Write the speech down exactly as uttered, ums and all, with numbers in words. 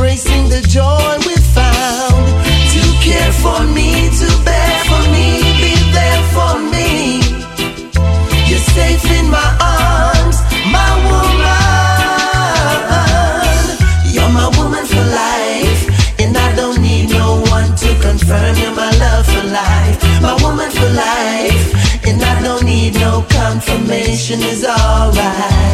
embracing the joy we found. To care for me, to bear for me, be there for me. You're safe in my arms, my woman. You're my woman for life, and I don't need no one to confirm you're my love for life. My woman for life, and I don't need no confirmation, is alright.